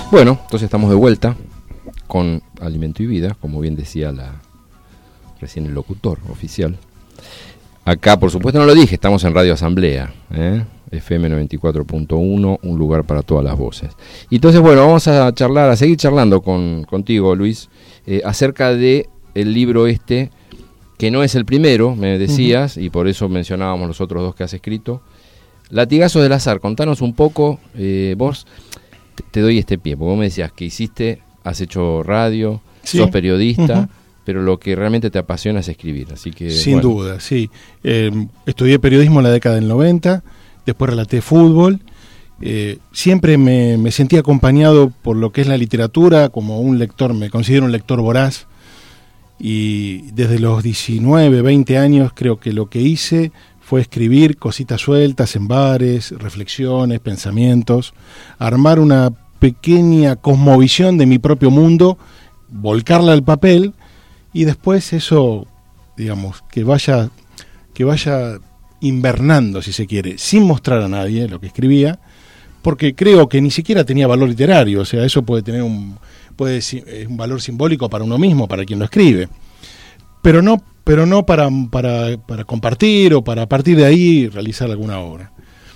Bueno, entonces estamos de vuelta con Alimento y Vida, como bien decía recién el locutor oficial. Acá, por supuesto, no lo dije, estamos en Radio Asamblea, FM 94.1, un lugar para todas las voces. Y entonces, bueno, vamos a seguir charlando contigo, Luis, acerca de el libro que no es el primero, me decías, y por eso mencionábamos los otros dos que has escrito. Latigazos del azar, contanos un poco, vos, te doy este pie, porque vos me decías que has hecho radio, sí, sos periodista, pero lo que realmente te apasiona es escribir, así que... Sin duda, sí. Estudié periodismo en la década del 90, después relaté fútbol, siempre me sentí acompañado por lo que es la literatura, como un lector, me considero un lector voraz, y desde los 19, 20 años creo que lo que hice fue escribir cositas sueltas en bares, reflexiones, pensamientos, armar una pequeña cosmovisión de mi propio mundo, volcarla al papel y después eso, digamos, que vaya invernando, si se quiere, sin mostrar a nadie lo que escribía, porque creo que ni siquiera tenía valor literario, o sea, eso puede tener un valor simbólico para uno mismo, para quien lo escribe, pero no para compartir o para a partir de ahí realizar alguna obra.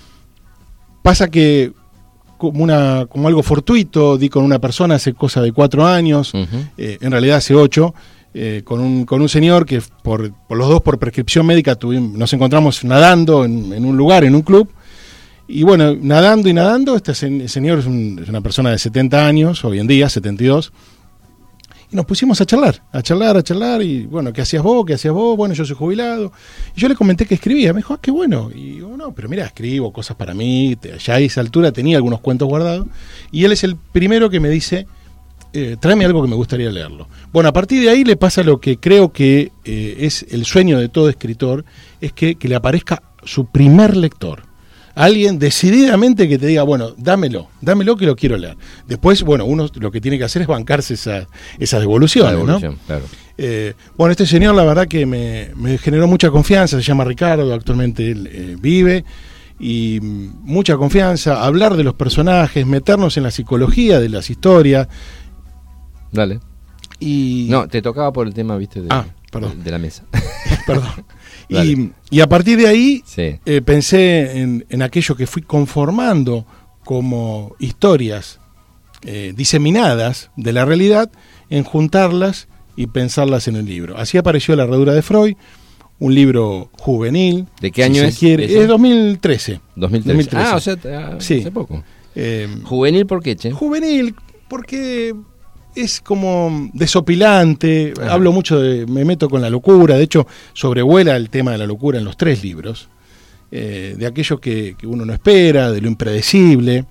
Pasa que como algo fortuito, di con una persona hace cosa de 4 años, en realidad hace 8, con un señor que por los dos por prescripción médica nos encontramos nadando en un lugar, en un club, y bueno, nadando, este señor es una persona de 70 años, hoy en día, 72, y nos pusimos a charlar, y bueno, ¿qué hacías vos? Bueno, yo soy jubilado, y yo le comenté que escribía, me dijo, qué bueno, y yo, no, pero mira, escribo cosas para mí, ya a esa altura tenía algunos cuentos guardados, y él es el primero que me dice, tráeme algo que me gustaría leerlo. Bueno, a partir de ahí le pasa lo que creo que es el sueño de todo escritor, es que le aparezca su primer lector. Alguien decididamente que te diga, bueno, dámelo que lo quiero leer. Después, bueno, uno lo que tiene que hacer es bancarse esas devoluciones, ¿no? Claro. Bueno, este señor la verdad que me generó mucha confianza, se llama Ricardo, actualmente él vive, y mucha confianza, hablar de los personajes, meternos en la psicología de las historias. Dale. No, te tocaba por el tema, viste, de la mesa. Perdón. Y a partir de ahí pensé en aquello que fui conformando como historias diseminadas de la realidad, en juntarlas y pensarlas en el libro. Así apareció La herradura de Freud, un libro juvenil. ¿De qué año es? Es 2013. 2013. Ah, o sea, hace poco. ¿Juvenil por qué, che? Juvenil porque es como desopilante, hablo mucho me meto con la locura, de hecho sobrevuela el tema de la locura en los 3 libros, de aquello que uno no espera, de lo impredecible,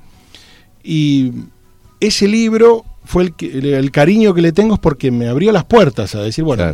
y ese libro fue el cariño que le tengo es porque me abrió las puertas a decir, bueno,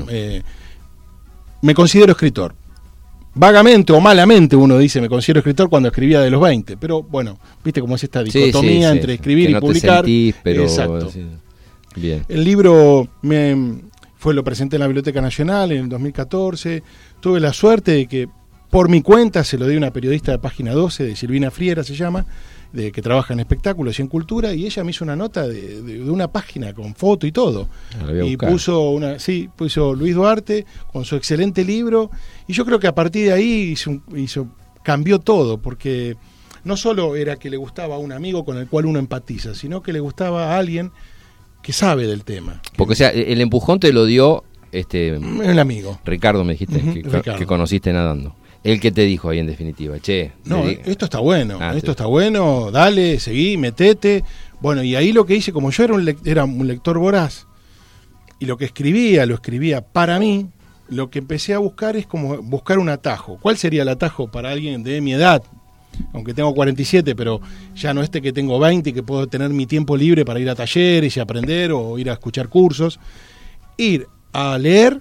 me considero escritor. Vagamente o malamente uno dice me considero escritor cuando escribía de los 20, pero bueno, viste cómo es esta dicotomía entre escribir y publicar. Pero, exacto. Bien. El libro lo presenté en la Biblioteca Nacional en el 2014. Tuve la suerte de que por mi cuenta se lo di a una periodista de Página 12, de Silvina Friera se llama, que trabaja en espectáculos y en cultura, y ella me hizo una nota de una página con foto y todo. Y puso Luis Duarte con su excelente libro, y yo creo que a partir de ahí cambió todo, porque no solo era que le gustaba a un amigo con el cual uno empatiza, sino que le gustaba a alguien que sabe del tema. Porque, o sea, el empujón te lo dio el amigo. Ricardo, me dijiste, que conociste nadando. El que te dijo ahí en definitiva, esto está bueno, está bueno, dale, seguí, metete. Bueno, y ahí lo que hice, como yo era un lector voraz, y lo que lo escribía para mí, lo que empecé a buscar es como buscar un atajo. ¿Cuál sería el atajo para alguien de mi edad? Aunque tengo 47, pero ya no que tengo 20 y que puedo tener mi tiempo libre para ir a talleres y aprender o ir a escuchar cursos. Ir a leer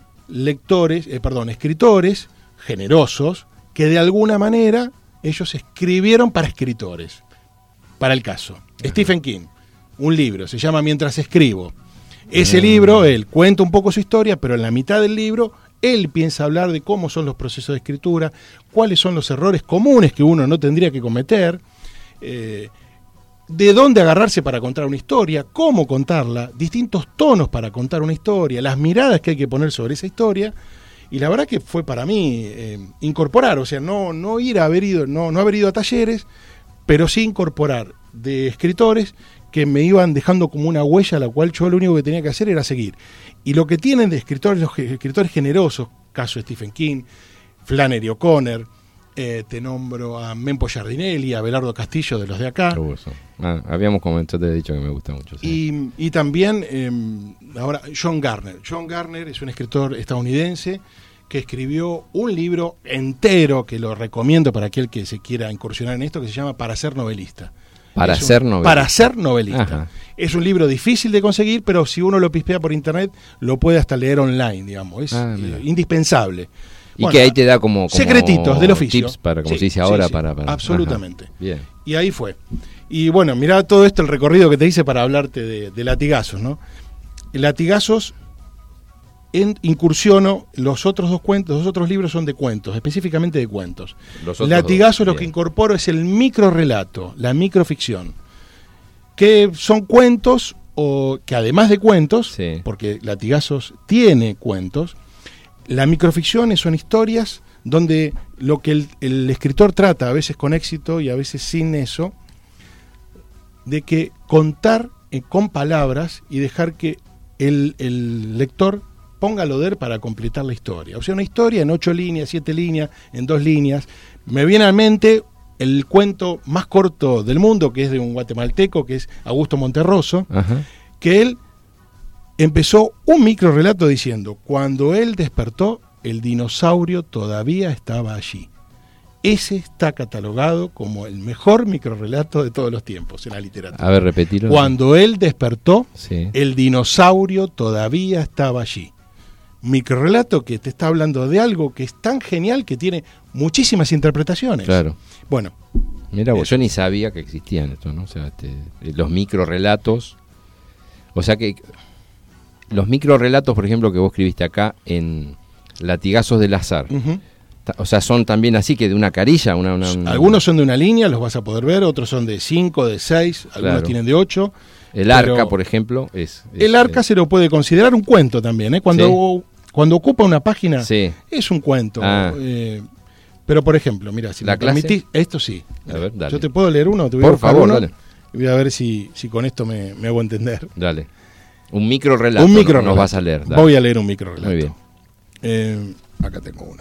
escritores generosos que de alguna manera ellos escribieron para escritores. Para el caso, Stephen King, un libro, se llama Mientras escribo. Ese libro, él cuenta un poco su historia, pero en la mitad del libro él piensa hablar de cómo son los procesos de escritura, cuáles son los errores comunes que uno no tendría que cometer, de dónde agarrarse para contar una historia, cómo contarla, distintos tonos para contar una historia, las miradas que hay que poner sobre esa historia. Y la verdad que fue para mí incorporar, o sea, no haber ido a talleres, pero sí incorporar de escritores que me iban dejando como una huella, la cual yo lo único que tenía que hacer era seguir. Y lo que tienen de escritores, los escritores generosos, caso Stephen King, Flannery O'Connor, te nombro a Mempo Giardinelli, a Abelardo Castillo, de los de acá. Habíamos comentado, te he dicho que me gusta mucho. Sí. Y también ahora John Garner. John Garner es un escritor estadounidense que escribió un libro entero que lo recomiendo para aquel que se quiera incursionar en esto, que se llama Para ser novelista. Para ser novelista. Ajá. Es un libro difícil de conseguir, pero si uno lo pispea por internet, lo puede hasta leer online, digamos. Es indispensable. Y bueno, que ahí te da como secretitos del oficio. Tips para, como se dice ahora, para absolutamente. Ajá, bien. Y ahí fue. Y bueno, mirá todo esto, el recorrido que te hice para hablarte de Latigazos, ¿no? Latigazos, incursiono, los otros libros son de cuentos, específicamente de cuentos. Latigazos lo que incorporo es el microrrelato, la microficción, que son cuentos, o que además de cuentos, sí, porque Latigazos tiene cuentos, la microficción son historias donde lo que el escritor trata, a veces con éxito y a veces sin eso, de que contar con palabras y dejar que el lector ponga lo de él para completar la historia. O sea, una historia en 8 líneas, 7 líneas, en 2 líneas. Me viene a mente el cuento más corto del mundo, que es de un guatemalteco, que es Augusto Monterroso, ajá, que él empezó un microrrelato diciendo: cuando él despertó, el dinosaurio todavía estaba allí. Ese está catalogado como el mejor microrrelato de todos los tiempos en la literatura. A ver, repetilo. Cuando él despertó, sí, el dinosaurio todavía estaba allí. Microrrelato que te está hablando de algo que es tan genial que tiene muchísimas interpretaciones. Claro. Bueno. Mira vos, yo ni sabía que existían estos, ¿no? O sea, los microrrelatos. O sea que los microrrelatos, por ejemplo, que vos escribiste acá en Latigazos del Azar, uh-huh, o sea, son también así, que de una carilla. Algunos son de una línea, los vas a poder ver, otros son de 5, de 6, algunos claro, tienen de 8. El arca, por ejemplo, el arca se lo puede considerar un cuento también, ¿eh? Cuando ocupa una página, sí, es un cuento. Pero, por ejemplo, mira, si me permitís, esto sí. A ver, dale. Yo te puedo leer uno, te voy por favor, dale. Y voy a ver si con esto me hago entender. Dale. Un microrrelato. Nos vas a leer. Dale. Voy a leer un microrrelato. Muy bien. Acá tengo uno.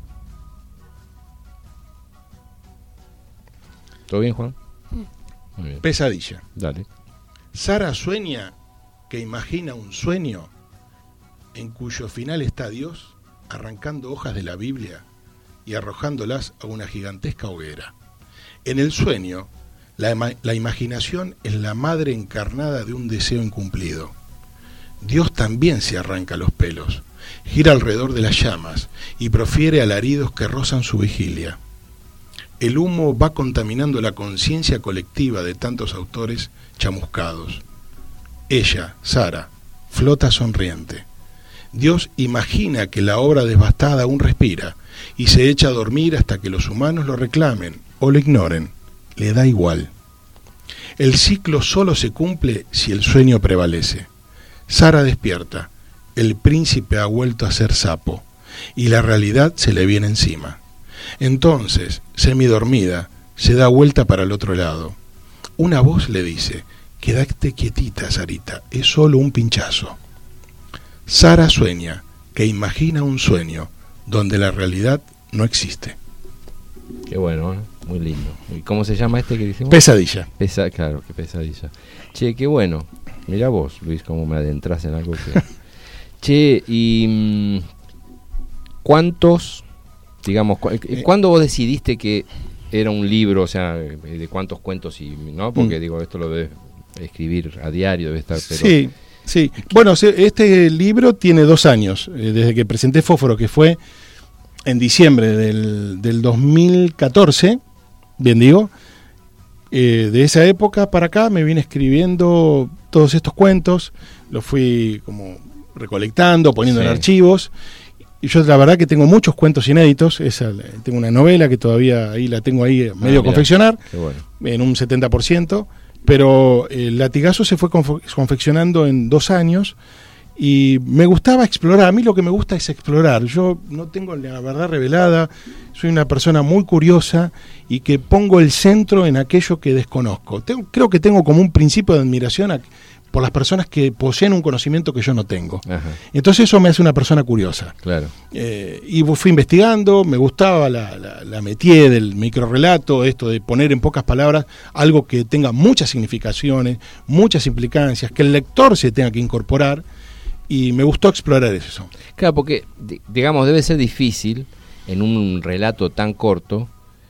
¿Todo bien, Juan? Muy bien. Pesadilla. Dale. Sara sueña que imagina un sueño en cuyo final está Dios arrancando hojas de la Biblia y arrojándolas a una gigantesca hoguera. En el sueño, la imaginación es la madre encarnada de un deseo incumplido. Dios también se arranca los pelos, gira alrededor de las llamas y profiere alaridos que rozan su vigilia. El humo va contaminando la conciencia colectiva de tantos autores chamuscados. Ella, Sara, flota sonriente. Dios imagina que la obra devastada aún respira y se echa a dormir hasta que los humanos lo reclamen o lo ignoren. Le da igual. El ciclo solo se cumple si el sueño prevalece. Sara despierta. El príncipe ha vuelto a ser sapo y la realidad se le viene encima. Entonces, semidormida, se da vuelta para el otro lado. Una voz le dice: quédate quietita, Sarita, es solo un pinchazo. Sara sueña que imagina un sueño donde la realidad no existe. Qué bueno, ¿eh? Muy lindo. ¿Y cómo se llama este que dijimos? Pesadilla. Claro, qué pesadilla. Che, qué bueno. Mirá vos, Luis, cómo me adentras en algo que... Che, y... ¿cuántos, digamos, cuándo vos decidiste que era un libro, o sea, de cuántos cuentos, y no? Porque digo, esto lo debes escribir a diario, debe estar... Pero... Sí, sí. Bueno, este libro tiene 2 años, desde que presenté Fósforo, que fue en diciembre del 2014, bien digo. De esa época para acá me vine escribiendo todos estos cuentos, los fui como recolectando, poniendo en archivos, y yo la verdad que tengo muchos cuentos inéditos. Tengo una novela que todavía ahí la tengo ahí medio confeccionar, bueno, en un 70%, Pero el Latigazo se fue confeccionando en 2 años y me gustaba explorar. A mí lo que me gusta es explorar. Yo no tengo la verdad revelada, soy una persona muy curiosa y que pongo el centro en aquello que desconozco. Creo que tengo como un principio de admiración por las personas que poseen un conocimiento que yo no tengo. Ajá. Entonces eso me hace una persona curiosa. Claro. Y fui investigando, me gustaba la métier del microrrelato, esto de poner en pocas palabras algo que tenga muchas significaciones, muchas implicancias, que el lector se tenga que incorporar, y me gustó explorar eso. Claro, porque, digamos, debe ser difícil en un relato tan corto.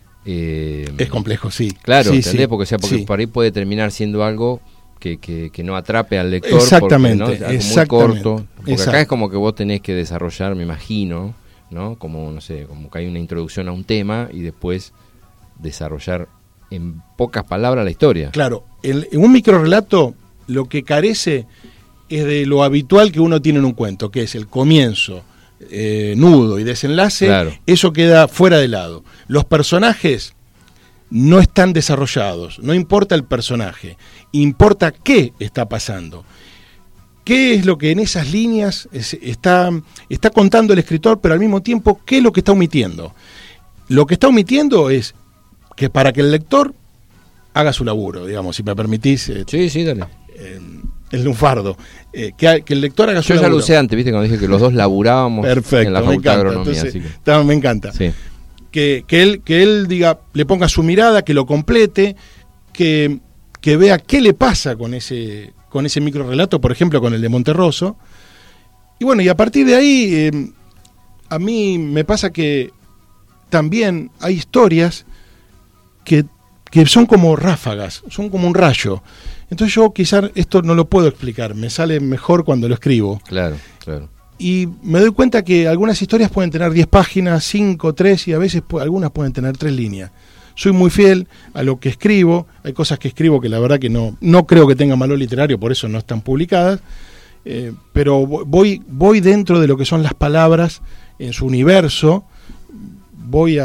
Es complejo, sí. Claro, sí, ¿entendés? sí, Porque sí. por ahí puede terminar siendo algo que no atrape al lector. Exactamente, porque, ¿no? Algo muy corto. Porque acá es como que vos tenés que desarrollar, me imagino, ¿no? Como, no sé, como que hay una introducción a un tema y después desarrollar en pocas palabras la historia. Claro, en un microrrelato lo que carece es de lo habitual que uno tiene en un cuento, que es el comienzo, nudo y desenlace. Claro. Eso queda fuera de lado. Los personajes no están desarrollados, no importa el personaje, importa qué está pasando. ¿Qué es lo que en esas líneas está contando el escritor, pero al mismo tiempo, qué es lo que está omitiendo? Lo que está omitiendo es que para que el lector haga su laburo, digamos, si me permitís. Sí, dale. El lunfardo, que el lector haga su laburo. Yo ya lo usé antes, viste, cuando dije que los dos laburábamos. Perfecto, en la facultad de agronomía. Entonces, así que... me encanta. Sí. Que él diga, le ponga su mirada, que lo complete, que vea qué le pasa con ese microrrelato, por ejemplo, con el de Monterroso. Y bueno, y a partir de ahí, a mí me pasa que también hay historias que son como ráfagas, son como un rayo. Entonces yo quizás esto no lo puedo explicar, me sale mejor cuando lo escribo. Claro. Y me doy cuenta que algunas historias pueden tener 10 páginas, 5, 3 y a veces algunas pueden tener 3 líneas. Soy muy fiel a lo que escribo, hay cosas que escribo que la verdad que no creo que tengan valor literario, por eso no están publicadas, pero voy dentro de lo que son las palabras, en su universo, voy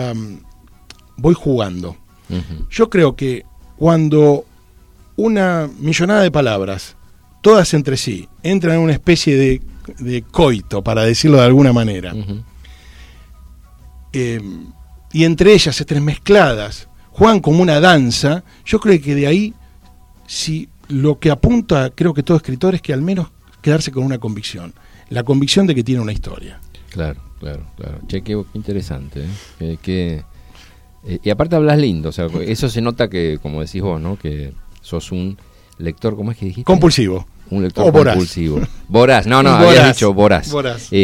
jugando. Uh-huh. Yo creo que cuando una millonada de palabras, todas entre sí, entran en una especie de coito, para decirlo de alguna manera, uh-huh. Y entre ellas entremezcladas juegan como una danza, yo creo que de ahí, si lo que apunta, creo que todo escritor, es que al menos quedarse con una convicción, la convicción de que tiene una historia. Claro. Che, qué interesante, y aparte hablas lindo, o sea, eso se nota que, como decís vos, ¿no? Que sos un lector, ¿cómo es que dijiste? Compulsivo. Un lector compulsivo. Voraz, habías dicho voraz.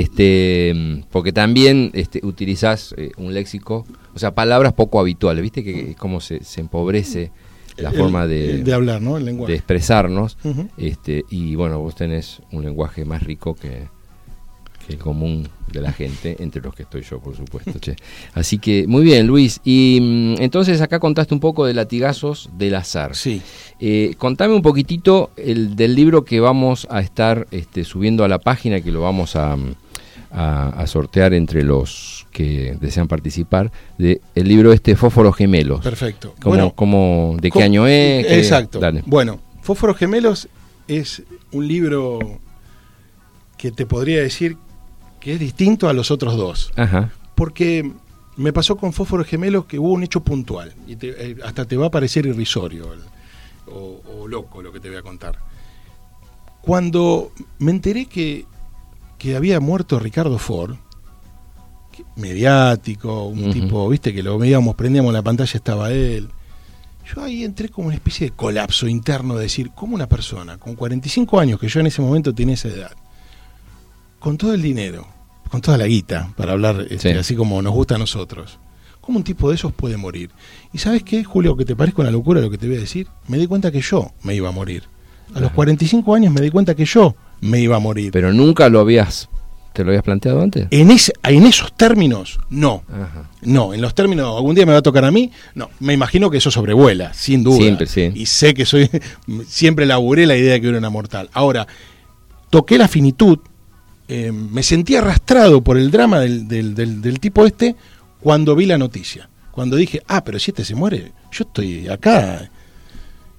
Porque también utilizás un léxico, o sea, palabras poco habituales, ¿viste? Que como se empobrece la forma de hablar, ¿no? El lenguaje. De expresarnos, uh-huh. Y bueno, vos tenés un lenguaje más rico que el común de la gente, entre los que estoy yo, por supuesto. Che. Así que, muy bien, Luis. Y entonces acá contaste un poco de Latigazos del Azar. Sí. Contame un poquitito del libro que vamos a estar subiendo a la página, que lo vamos a sortear entre los que desean participar, de el libro Fósforos Gemelos. Perfecto. ¿De qué año es? Exacto. Dale. Bueno, Fósforos Gemelos es un libro que te podría decir que es distinto a los otros dos. Ajá. Porque me pasó con Fósforos Gemelos que hubo un hecho puntual, y hasta te va a parecer irrisorio o loco lo que te voy a contar. Cuando me enteré que había muerto Ricardo Ford, mediático, un uh-huh. tipo, viste, que lo veíamos, prendíamos la pantalla, estaba él. Yo ahí entré como una especie de colapso interno, de decir, ¿cómo una persona con 45 años, que yo en ese momento tenía esa edad, con todo el dinero, con toda la guita, para hablar sí. Así como nos gusta a nosotros, ¿cómo un tipo de esos puede morir? ¿Y sabes qué, Julio, que te parezca una locura lo que te voy a decir? Me di cuenta que yo me iba a morir. A los 45 años me di cuenta que yo me iba a morir. ¿Pero nunca te lo habías planteado antes? En esos términos, no. Ajá. No, en los términos, algún día me va a tocar a mí, no. Me imagino que eso sobrevuela, sin duda. Siempre, sí. Y sé que siempre laburé la idea de que era una mortal. Ahora, toqué la finitud, me sentí arrastrado por el drama del tipo cuando vi la noticia. Cuando dije, pero si se muere, yo estoy acá.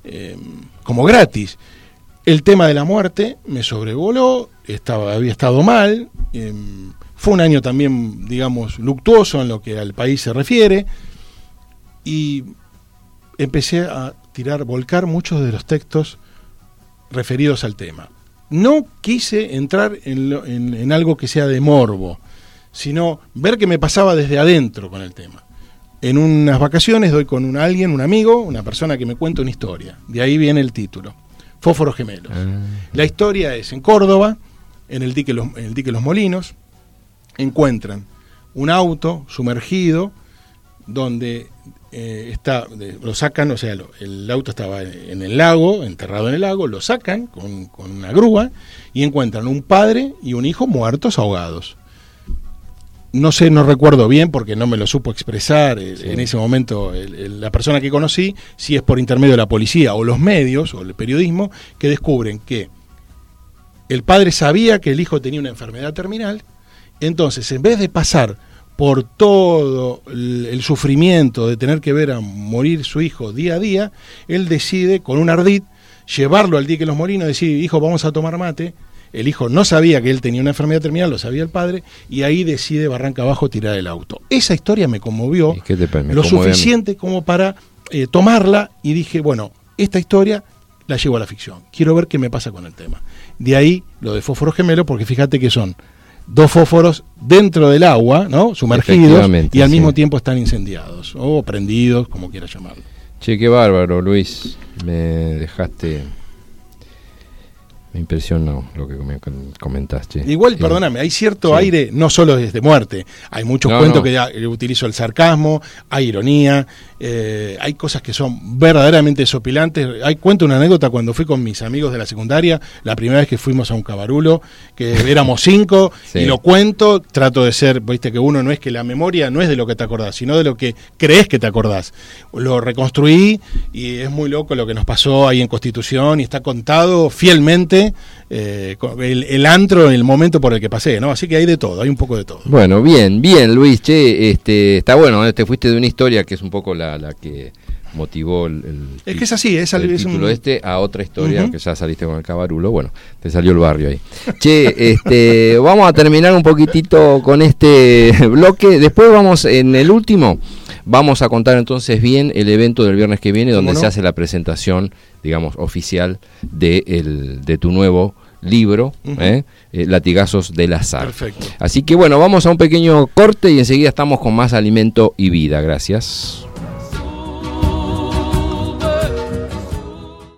como gratis. El tema de la muerte me sobrevoló, había estado mal, fue un año también, digamos, luctuoso en lo que al país se refiere, y empecé a volcar muchos de los textos referidos al tema. No quise entrar en algo que sea de morbo, sino ver qué me pasaba desde adentro con el tema. En unas vacaciones doy con un amigo, una persona que me cuenta una historia. De ahí viene el título, Fósforos Gemelos. La historia es en Córdoba, en el dique Los Molinos, encuentran un auto sumergido donde lo sacan, o sea, el auto estaba en el lago, enterrado en el lago, lo sacan con una grúa y encuentran un padre y un hijo muertos ahogados. No sé, no recuerdo bien porque no me lo supo expresar en ese momento la persona que conocí, si es por intermedio de la policía o los medios o el periodismo, que descubren que el padre sabía que el hijo tenía una enfermedad terminal. Entonces, en vez de pasar por todo el sufrimiento de tener que ver a morir su hijo día a día, él decide con un ardid llevarlo al dique Los Molinos y decir, hijo, vamos a tomar mate. El hijo no sabía que él tenía una enfermedad terminal, lo sabía el padre, y ahí decide barranca abajo tirar el auto. Esa historia me conmovió lo suficiente como para tomarla, y dije, bueno, esta historia la llevo a la ficción. Quiero ver qué me pasa con el tema. De ahí lo de Fósforos Gemelos, porque fíjate que son dos fósforos dentro del agua, ¿no? Sumergidos, y al mismo tiempo están incendiados, o prendidos, como quieras llamarlo. Che, qué bárbaro, Luis. Me dejaste... Me impresionó lo que me comentaste. Igual, perdóname, hay cierto aire, no solo desde muerte. Hay muchos cuentos que utilizo el sarcasmo, hay ironía, hay cosas que son verdaderamente sopilantes. Cuento una anécdota cuando fui con mis amigos de la secundaria, la primera vez que fuimos a un cabarulo, que éramos 5, y lo cuento, trato de ser, viste que uno no es que la memoria no es de lo que te acordás, sino de lo que crees que te acordás. Lo reconstruí y es muy loco lo que nos pasó ahí en Constitución, y está contado fielmente el antro en el momento por el que pasé, ¿no? Así que hay de todo, hay un poco de todo. Bueno, bien, Luis, che, está bueno, te fuiste de una historia que es un poco la que motivó es que es así, el título a otra historia, que ya saliste con el cabarulo, bueno, te salió el barrio ahí. Che, vamos a terminar un poquitito con este bloque, después vamos en el último, vamos a contar entonces bien el evento del viernes que viene, donde se hace la presentación, digamos, oficial de tu nuevo libro, Latigazos del Azar. Perfecto. Así que bueno, vamos a un pequeño corte y enseguida estamos con más Alimento y Vida. Gracias.